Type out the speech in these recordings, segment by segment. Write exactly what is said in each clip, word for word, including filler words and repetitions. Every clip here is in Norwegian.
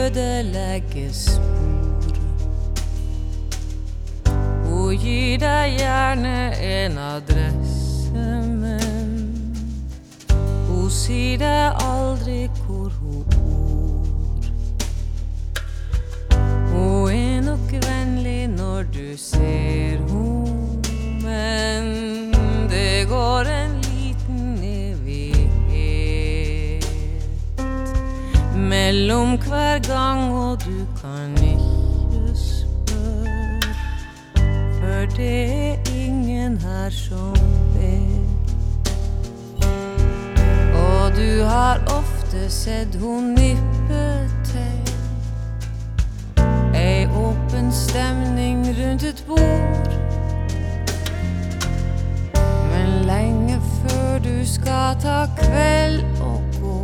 ødelegge spor. Hun gir deg gjerne en adresse, men hun sier deg aldri hvor hun bor. Hun er nok vennlig når du ser hun, men det går en liten evighet mellom hver gang, og du kan ikke spørre, for det er ingen her som vet. Og du har ofte sett hun nippe til ei åpen stemning rundt et bord, men lenge før du skal ta kveld og gå,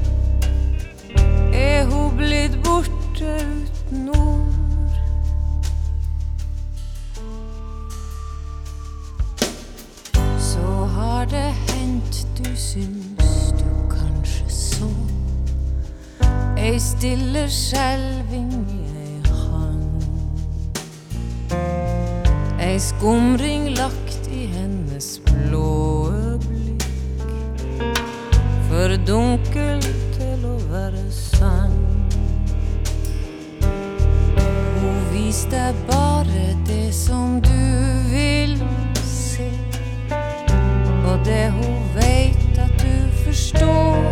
er hun blitt borte uten ord. Så har det hendt du syns du kanskje så ei stille skjelving i ei hand, ei skumring lagt i hennes blåe blikk, for dunkel til å være sann. Hun vis deg bare det som du vil se, og det hun vet at du forstår,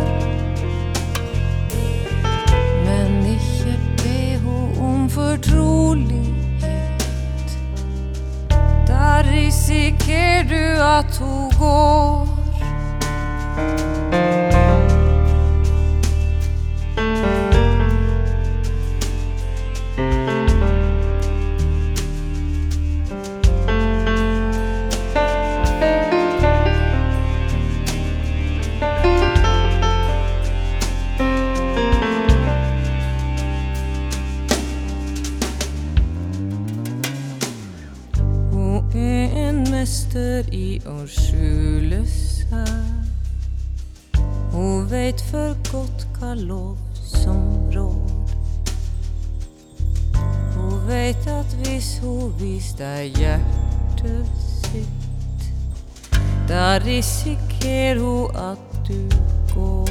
men ikke be hun om fortrolighet. Da risikerer du at hun går. Mester i å skjule seg, hun vet for godt hva lov som rår. Hun vet at hvis hun viser deg hjertet sitt, da risikerer hun at du går.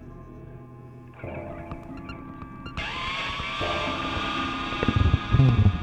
Mm.